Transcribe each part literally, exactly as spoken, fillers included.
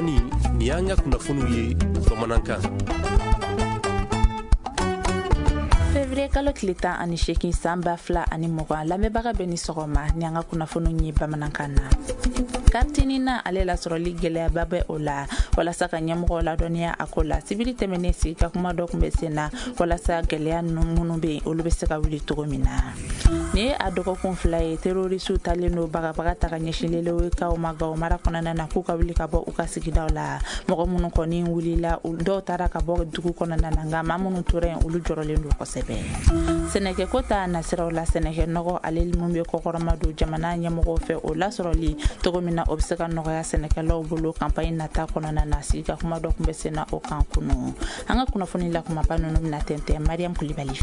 tamani ni y'an ka kunnafoniw ye bamanankan. Février kalo tile tan ani seegin san ba fila ani mugan lamɛnbaga bɛ ni sɔgɔma ni an ka kunnafoniw ye bamanankan na. Kartini na ale lasɔrɔli gɛlɛyaba bɛ o la walasa ka ɲɛmɔgɔw ladɔnniya a ko la sibiri tɛmɛnen sigi ka kuma dɔ kun bɛ sen na walasa gɛlɛya minnu bɛ yen olu bɛ se ka wuli cogo min na. Ni ye a dɔgɔkun fila ye terorisiw talen don bagabaga ta ka ɲɛsin lelewekaw ma Gawo mara kɔnɔna na k'u ka wuli ka bɔ u ka sigidaw la. Mɔgɔ minnu kɔni wulila dɔw taara ka bɔ dugu kɔnɔna na nka maa minnu tora yen olu jɔrɔlen don kosɛbɛ. Sɛnɛkɛko ta nasiraw la sɛnɛkɛ nɔgɔ ale mun bɛ kɔkɔrɔma don jamana ɲɛmɔgɔw fɛ o lasɔrɔli cogo min na o bɛ se ka nɔgɔya sɛnɛkɛlaw bolo campagne nata kɔnɔna na sigi ka kuma dɔ kun bɛ sen na o kan kunu. An ka kunnafoni la kumaba ninnu bɛna tɛntɛn Mariam Kulibali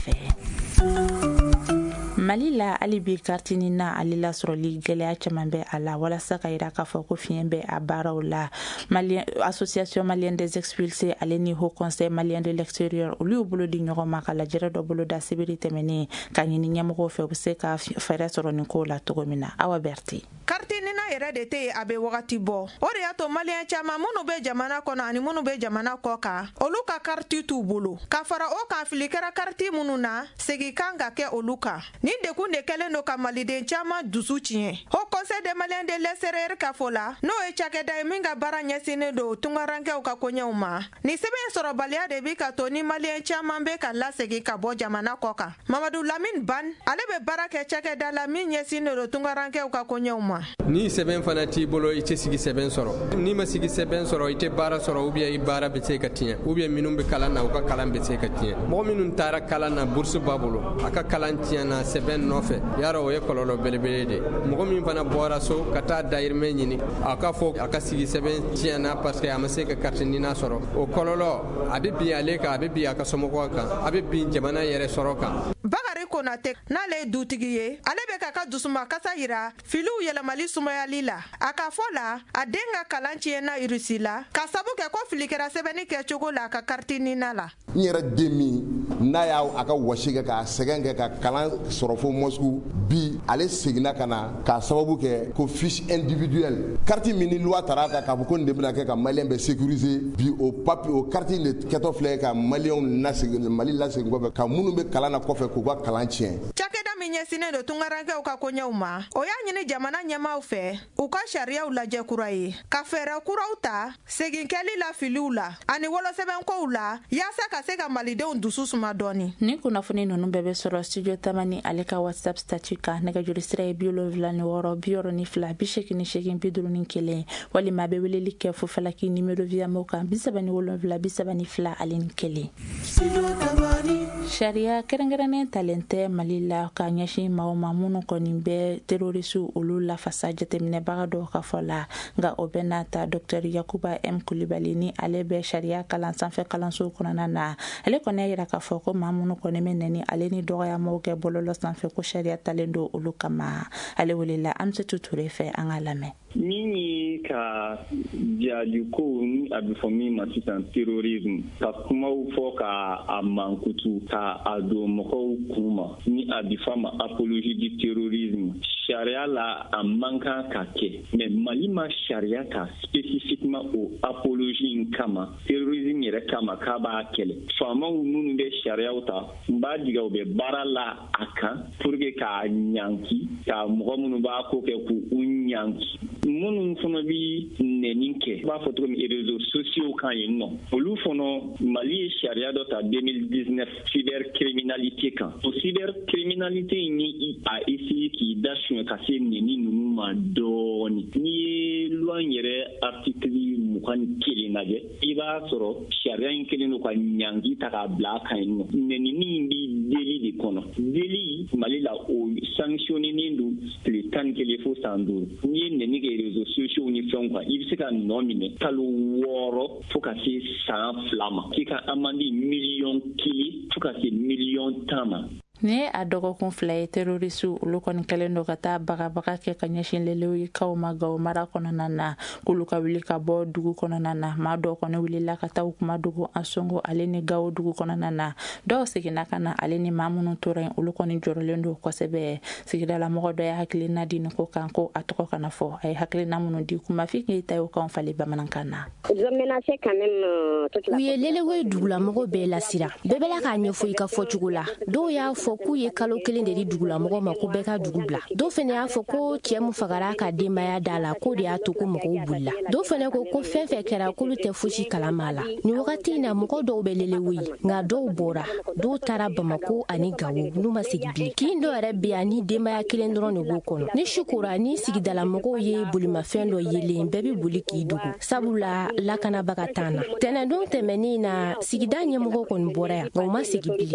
fɛ. Mali la hali bi kartini na ale lasɔrɔli gɛlɛya caman bɛ a la walasa ka yira k'a fɔ ko fiɲɛ bɛ a baaraw la. Malien, Association Malienne des Expulsés ale ni Haut Conseil Malien de l'Extérieur olu y'u bolo di ɲɔgɔn ma ka lajɛrɛ dɔ bolo da sibiri tɛmɛnen ka ɲini ɲɛmɔgɔw fɛ u bɛ se ka fɛɛrɛ sɔrɔ nin ko la cogo min na. Awa Berti. Kartini na yɛrɛ de tɛ yen a bɛ wagati bɔ. O de y'a to Malien caman minnu bɛ jamana kɔnɔ ani minnu bɛ jamana kɔ kan olu ka karti t'u bolo. Ka fara o kan fili kɛra karti minnu na segin kan ka kɛ olu kan. Ni dekun de kɛlen don ka maliden caman dusu tiɲɛ. Haut Conseil des Maliens de l'Extérieur ka fɔ la n'o ye cakɛda ye min ka baara ɲɛsinnen don tungarankɛw ka koɲɛw ma. Ni sɛbɛn sɔrɔbaliya de bi ka to ni Malien caman bɛ ka lasegin ka bɔ jamana kɔ kan. Mamadou Lamine Ban ale bɛ baara kɛ cakɛda la min ɲɛsinnen don tungarankɛw ka koɲɛw ma. Ni sɛbɛn fana t'i bolo i tɛ sigi sɛbɛn sɔrɔ. Ni ma sigi sɛbɛn sɔrɔ i tɛ baara sɔrɔ ou bien i baara bɛ se ka tiɲɛ ou bien minnu bɛ kalan na u ka kalan bɛ se ka tiɲɛ. Mɔgɔ minnu taara kalan na bourse b'a bolo a ka kalan tiɲɛna sɛbɛn nɔfɛ yarɔ o ye kɔlɔlɔ belebele de. Mɔgɔ min fana bɔra so ka taa dayirimɛ ɲini a ka fɔ a ka sigi sɛbɛn tiɲɛna parce que a ma se ka carte nina sɔrɔ. O kɔlɔlɔ a bɛ bin ale kan a bɛ bin a ka somɔgɔw kan a bɛ bin jamana yɛrɛ sɔrɔ kan. Bakari Konate n'ale ye dutigi ye ale bɛ ka ka dusuma kasa yira filiw yɛlɛmali sumayali la. A ka fɔ la a den ka kalan tiɲɛna Irisi la ka sabu kɛ ko fili kɛra sɛbɛnni kɛcogo la a ka carte nina la. N yɛrɛ den min n'a y'a a ka wɔsi kɛ k'a sɛgɛn kɛ ka kalan sɔrɔ fo Moscou bi ale seginna ka na k'a sababu kɛ ko fiche individuelle carte min ni loi taara kan k'a fɔ ko nin de bɛna kɛ ka malien bɛ sécuriser bi o papier o carte de kɛtɔ filɛ ka malien lasegin Mali lasegin kɔfɛ ka minnu bɛ kalan na kɔfɛ k'u ka kalan tiɲɛ. Cakɛda min ɲɛsinnen don tungarankɛw ka koɲɛw ma o y'a ɲini jamana ɲɛmaaw fɛ u ka sariyaw lajɛ kura ye ka fɛɛrɛ kuraw ta seginkɛli la filiw la ani wolosɛbɛnkow la yaasa ka se ka malidenw dusu suma dɔɔni. Ni kunnafoni ninnu bɛɛ bɛ sɔrɔ studio tamani ale ka WhatsApp statut kan nɛgɛjuru sira ye bi wolonwula ni wɔɔrɔ bi wɔɔrɔ ni fila bi seegin ni seegin bi duuru ni kelen walima a bɛ weleli kɛ fo falaki numéro VMO kan bi saba ni wolonwula bi saba ni fila ale ni kelen. Sariya kɛrɛnkɛrɛnnen talen tɛ Mali la ka ɲɛsin maa o maa minnu kɔni bɛ terorisiw olu lafasa jateminɛbaga dɔw ka fɔ la nka o bɛɛ n'a ta Docteur Yakuba M Kulibali ni ale bɛ sariya kalan sanfɛ kalanso kɔnɔna na ale kɔni y'a yira k'a fɔ ko maa minnu kɔni bɛ nɛni ale ni dɔgɔyamaw kɛ bɔlɔlɔ sanfɛ ko sariya talen don olu kama ale welela Amsatou Touré fɛ an ka lamɛn. Min ye ka jaliko ni a bɛ fɔ min ma sisan terrorisme ka kumaw fɔ ka a mankutu ka a don mɔgɔw kun ma ni a bɛ fɔ ma apologie du terrorisme sariya la a man kan ka kɛ mais Mali ma sariya ta spécifiquement o apologie in kama terrorisme yɛrɛ kama k'a b'a kɛlɛ faamaw minnu bɛ sariyaw ta n b'a diga u bɛ baara la a kan pour que k'a ɲanki ka mɔgɔ minnu b'a ko kɛ k'u ɲanki minnu fana bi nɛni kɛ b'a fɔ cogo min réseaux sociaux kan yen nɔ olu fana Mali ye sariya dɔ ta deux mille dix-neuf cybercriminalité kan o cybercriminalité ni a essayé k'i da suɲɛ ka se nɛni ninnu ma dɔɔni n'i ye loi yɛrɛ article mugan ni kelen lajɛ i b'a sɔrɔ sariya in kelen don ka ɲangi ta k'a bila a kan yen nɔ nɛnini in bi deli de kɔnɔ deli Mali la o sanctionné don tile tan ni kelen fo san duuru n'i ye nɛni kɛ réseaux sociaux ni fɛnw kan i bɛ se ka nɔ minɛ kalo wɔɔrɔ fo ka se san fila ma k'i ka amande miliyɔn kelen fo ka se miliyɔn tan ma. ne a dɔgɔkun fila ye terroristu olu kɔni kɛlen do ka taa bagabaga kɛ ka ɲɛsin lelewikaw ma Gawo mara kɔnɔna na k'olu ka wuli ka bɔ dugu kɔnɔna na maa dɔw kɔni wulila ka taa kuma dugu Ansongo ale ni Gawo dugu kɔnɔna na dɔw seginna ka na ale ni maa minnu tora yen olu kɔni jɔrɔlen do kosɛbɛ sigidala mɔgɔ dɔ ye hakilina di ko kan ko a tɔgɔ kana fɔ a ye hakilina minnu di kuma fi k'e ta y'o kan fali bamanankan na u ye lelewe dugulamɔgɔ bɛɛ lasira bɛɛ bɛla k'a ɲɛfɔ i ka fɔcogo la dɔw y'a fɔ k'u ye kalo kelen de di dugulamɔgɔ ma ko bɛɛ ka dugu bila dɔw fɛnɛ y'a fɔ ko cɛ mu fagara ka denbaya da la ko de y'a to ko mɔgɔw bulila dɔw fɛnɛ ko ko fɛn fɛn kɛra k'olu tɛ fosi kalama la ni wagati in na mɔgɔ dɔw bɛ lelewe nka dɔw bɔra dɔw taara Bamako ani Gawo n'u ma segi bilen kin dɔ yɛrɛ bɛ yan ni denbaya kelen dɔrɔn de b'o kɔnɔ ni sukora ni sigidala mɔgɔw ye bolimafɛn dɔ yelen bɛɛ bɛ boli k'i dogo sabula lakanabaga t'an na tɛnɛndon tɛmɛnin na sigida ɲɛmɔgɔ kɔni bɔra yan nka u ma segi bilen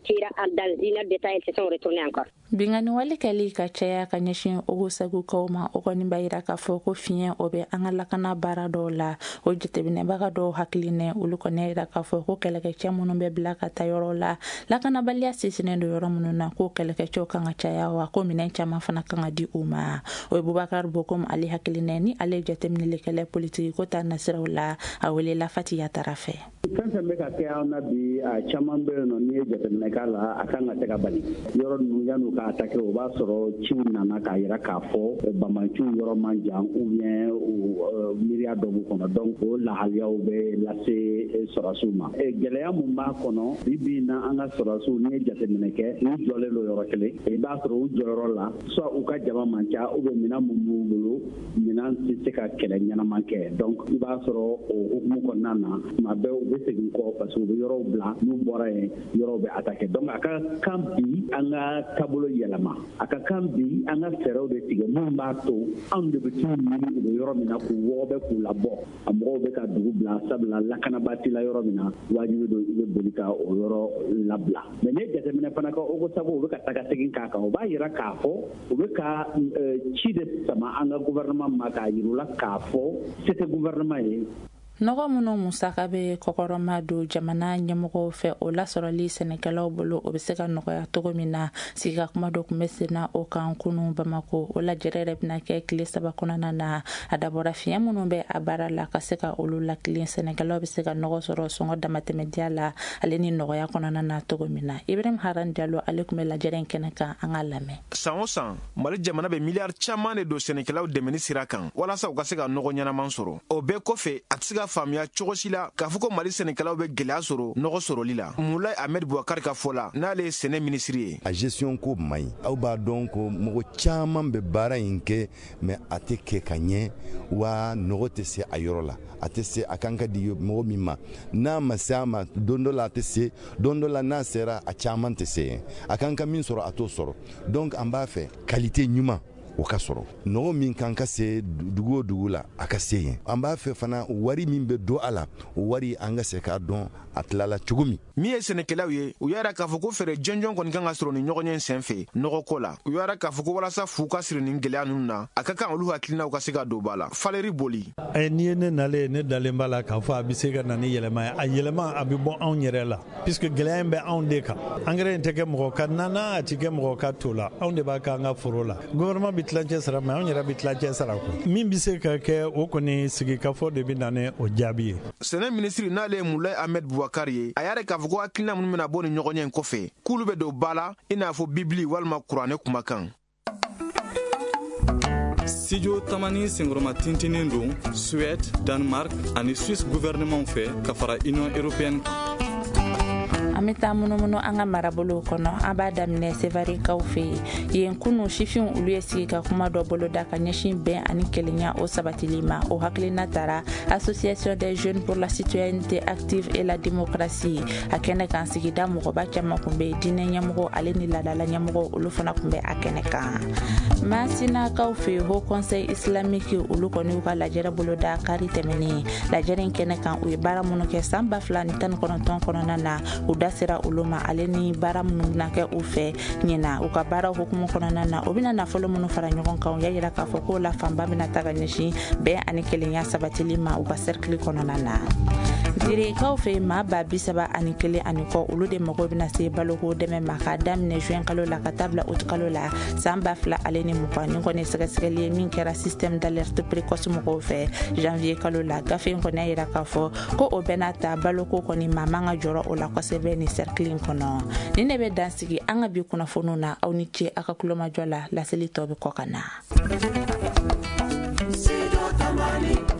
bingani wali kɛli ka caya ka ɲɛsin ogosagukaw ma o kɔni b'a yira k'a fɔ ko fiɲɛ o bɛ an ka lakana baara dɔw la o jateminɛbaga dɔw hakilinɛ olu kɔni yira k'a fɔ ko kɛlɛkɛcɛ minnu bɛ bila ka taa yɔrɔ la lakanabaliya sinsinnen do yɔrɔ minnu na ko kɛlɛkɛcɛw kan ka caya wa ko minɛn caman fana kan ka di u ma o ye Bubakar Bokom ale hakilinɛ ni ale jateminɛlikɛla politiki ko ta nasiraw la a welela Fatiya Tara fɛ fɛn fɛn bɛ ka kɛ an na bi a caman bɛ yen nɔ n'i ye jateminɛ k'a la a kan ka tɛ ka bali yɔrɔ ninnu yan'u ka attaquer o b'a sɔrɔ ciw nana k'a yira k'a fɔ bamaciw yɔrɔ man jan ou bien miiriya dɔ b'u kɔnɔ donc o lahaliyaw bɛ lase sɔrɔsiw ma gɛlɛya mun b'a kɔnɔ bi bi na an ka sɔrɔsiw n'i ye jateminɛ kɛ u jɔlen do yɔrɔ kelen i b'a sɔrɔ u jɔyɔrɔ la soit u ka jama man ca ou bien minɛn mun b'u bolo minɛn tɛ se ka kɛlɛ ɲɛnama kɛ donc i b'a sɔrɔ o hukumu kɔnɔna na tuma bɛɛ u bɛ segin kɔ parce que u bɛ yɔrɔw bila n'u bɔra yen yɔrɔw bɛ attaquer donc a ka kan bi an ka taabolo yɛlɛma a ka kan bi an ka fɛɛrɛw de tigɛ mun b'a to anw de bɛ t'u ɲini u bɛ yɔrɔ min na k'u wɔgɔbɛ k'u labɔ a mɔgɔw bɛ ka dugu bila sabula lakanaba t'i la yɔrɔ min na wajibi don i bɛ boli ka o yɔrɔ labila mais ne jateminɛ fana ka Ogosago u bɛ ka taga segin k'a kan o b'a yira k'a fɔ u bɛ ka ci de sama an ka gouvernement ma k'a yir'u la k'a fɔ se tɛ gouvernement ye nɔgɔ minnu musaka bɛ kɔkɔrɔma don jamana ɲɛmɔgɔw fɛ o lasɔrɔli sɛnɛkɛlaw bolo o bɛ se ka nɔgɔya cogo min na sigika kuma dɔ tun bɛ senna o kan kunu Bamako o lajɛrɛ yɛrɛ bɛna kɛ tile saba kɔnɔna na a dabɔra fiɲɛ minnu bɛ a baara la ka se ka olu lakilen sɛnɛkɛlaw bɛ se ka nɔgɔ sɔrɔ sɔngɔ damatɛmɛdiya la ale ni nɔgɔya kɔnɔna na cogo min na Ibrahim Haran Diallo ale tun bɛ lajɛrɛ in kɛnɛ kan an ka lamɛn san o san Mali jamana bɛ miliyari caman de don sɛnɛkɛlaw dɛmɛni sira kan walasa u ka se ka nɔgɔ ɲɛnaman sɔrɔ o bɛɛ kɔfɛ a tɛ se ka faamuya cogo si la k'a fɔ ko Mali sɛnɛkɛlaw bɛ gɛlɛya sɔrɔ nɔgɔ sɔrɔli la Moulaye Ahmed Bouakar ka fɔ la n'ale ye sɛnɛ minisiri ye a gestion ko man ɲi aw b'a dɔn ko mɔgɔ caman bɛ baara in kɛ mais a tɛ kɛ ka ɲɛ wa nɔgɔ tɛ se a yɔrɔ la a tɛ se a kan ka di mɔgɔ min ma n'a ma se a ma don dɔ la a tɛ se don dɔ la n'a sera a caman tɛ se a kan ka min sɔrɔ a t'o sɔrɔ donc an b'a fɛ qualité ɲuman o ka sɔrɔ nɔgɔ min kan ka se dugu o dugu la a ka se yen an b'a fɛ fana wari min bɛ don a la o wari an ka se k'a dɔn a tilala cogo min min ye sɛnɛkɛlaw ye u y'a k'a fɔ ko fɛɛrɛ jɔnjɔn kɔni kan ka sɔrɔ ni ɲɔgɔn ye sen fɛ nɔgɔ ko la u y'a k'a fɔ ko walasa fu ka siri ni gɛlɛya ninnu na a ka kan olu hakilinaw ka se ka don ba la Valeri Boli n'i ye ne nalen ne dalen b'a la k'a fɔ a bɛ se ka na ni yɛlɛma ye a yɛlɛma a bɛ bɔ anw yɛrɛ la puisque gɛlɛya in bɛ anw de kan engrais in tɛ kɛ mɔgɔ ka na n'a a tɛ kɛ mɔgɔ ka to la anw de b'a k'an ka foro la gouvernement bɛ tilancɛ sara mais anw yɛrɛ bɛ tilancɛ sara ko min bɛ se ka kɛ o kɔni sigikafɔ de bɛ na ni o jaabi ye sɛnɛ minisiri n'ale ye Moulaye Ahmed Bouakar ye a y'a k'a fɔ ko hakilina minnu bɛna bɔ ni ɲɔgɔn ye kɔfɛ k'olu bɛ don ba la i n'a fɔ bibili walima kuranɛ kumakan studio tamani sengoroma tintinin don Suède, Danemark ani Suisse gouvernement fɛ ka fara Union européenne an bɛ taa munumunu an ka marabolo kɔnɔ an b'a daminɛ sevarikaw fɛ yen kunu sifinw olu ye sigi ka kuma dɔ boloda ka ɲɛsin bɛn ani kelenya o sabatili ma o hakilina tara Association des jeunes pour la citoyenneté active et la démocratie a kɛnɛ kan sigida mɔgɔba caman kun bɛ diinɛ ɲɛmɔgɔ ale ni ladala ɲɛmɔgɔ olu fana kun bɛ a kɛnɛ kan Masinakaw fɛ Haut Conseil islamique olu kɔni y'u ka lajɛrɛ boloda kari tɛmɛnen lajɛrɛ in kɛnɛ kan u ye baara minnu kɛ san ba fila ni tan ni kɔnɔntɔn kɔnɔna na u da sera olu ma ale ni baara minnu bɛna kɛ u fɛ ɲina u ka baara hukumu kɔnɔna na u bɛna nafolo minnu fara ɲɔgɔn kan u y'a yira k'a fɔ ko la fanba bɛna ta ka ɲɛsin bɛn ani kelenya sabatili ma u ka cercle kɔnɔna na direkaw fe ma ba bisaba ani kele ani ko olu de mago bina se baloko deme maka damne juin kalo la katabla ut kalo la samba fla aleni mukani ko ne sega sega li min kera système d'alerte précoce mo fe janvier kalo la gafe ko ne ira ka fo ko o benata baloko ko ni mamanga joro o la ko sebe ni cercle kono ni ne be dansigi anga bi kuna fono na awni che aka kuloma jola la selito be kokana. Sido tamani